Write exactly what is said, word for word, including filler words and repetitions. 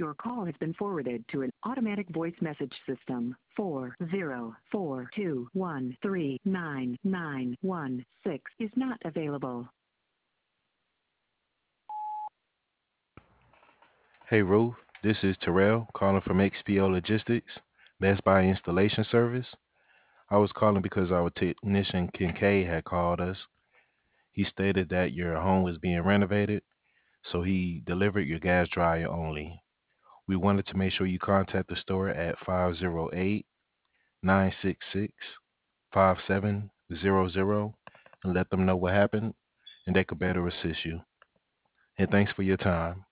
Your call has been forwarded to an automatic voice message system. Four zero four two one three nine nine one six is not available. Hey Ruth, this is Terrell calling from X P O Logistics, Best Buy Installation Service. I was calling because our technician Kincaid had called us. He stated that your home was being renovated, so he delivered your gas dryer only. We wanted to make sure you contact the store at five zero eight, nine six six, five seven zero zero and let them know what happened and they could better assist you. And thanks for your time.